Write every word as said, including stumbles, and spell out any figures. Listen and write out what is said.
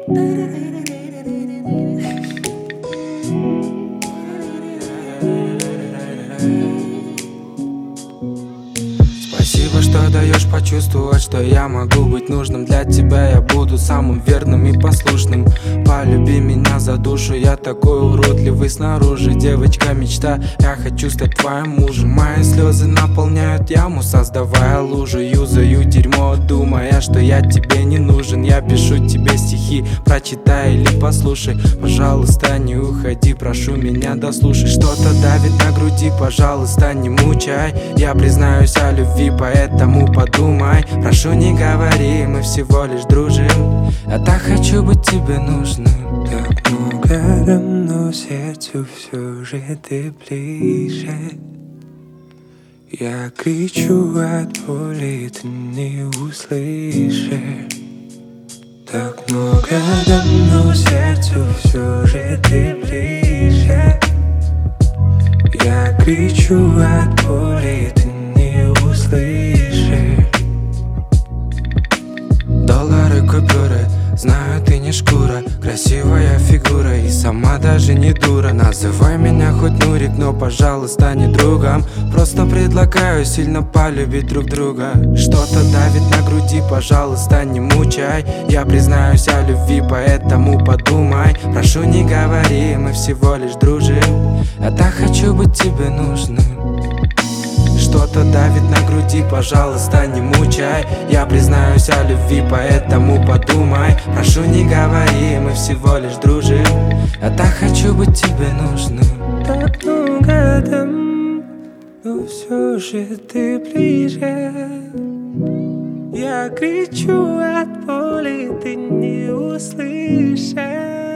Спасибо, что даешь почувствовать, что я могу быть нужным для тебя. Я буду самым верным и послушным. Полюби меня за душу, я такой уродливый снаружи. Девочка мечта, я хочу стать твоим мужем. Мои слезы наполняют яму, создавая лужу. Юзаю дерьмо, думая, что я тебе не нужен. Я пишу тебе стихи, прочитай или послушай. Пожалуйста, не уходи, прошу меня дослушай. Что-то давит на груди, пожалуйста, не мучай. Я признаюсь о любви, поэтому подумай. Прошу, не говори, мы всего лишь дружим. Я так хочу быть тебе нужным. Так много давно сердцу все же ты ближе. Я кричу от боли, ты не услышишь. Так много давно сердцу все же ты ближе. Я кричу от боли, ты не услышишь. Доллары, купюры, знаю, ты не шкура. Красивая фигура и сама даже не дура. Называй меня хоть Нурик, но, пожалуйста, не другом. Просто предлагаю сильно полюбить друг друга. Что-то давит на груди, пожалуйста, не мучай. Я признаюсь о любви, поэтому подумай. Прошу, не говори, мы всего лишь дружим. Я так хочу быть тебе нужным. Что-то давит на груди, пожалуйста, не мучай. Я признаюсь о любви, поэтому подумай. Прошу, не говори, мы всего лишь дружим. Я так хочу быть тебе нужным. Так много там, но все же ты ближе. Я кричу от боли, ты не услышишь.